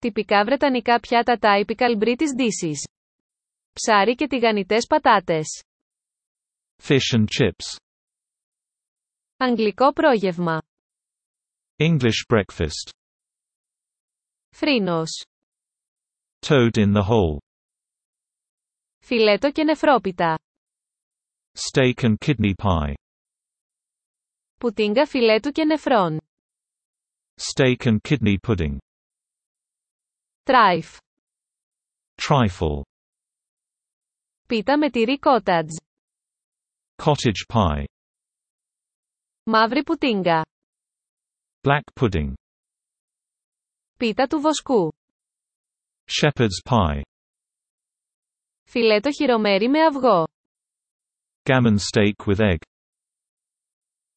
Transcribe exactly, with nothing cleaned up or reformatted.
Τυπικά βρετανικά πιάτα typical British dishes. Ψάρι και τηγανιτές πατάτες. Fish and chips. Αγγλικό πρόγευμα. English breakfast. Φρύνος. Toad in the hole. Φιλέτο και νεφρόπιτα. Steak and kidney pie. Πουτίνγκα φιλέτου και νεφρών. Steak and kidney pudding. Τράιφ. Trifle. Πίτα με τυρί cottage. Cottage pie. Μαύρη πουτίνγκα. Black pudding. Πίτα του βοσκού. Shepherd's pie. Φιλέτο χειρομέρι με αυγό. Gammon steak with egg.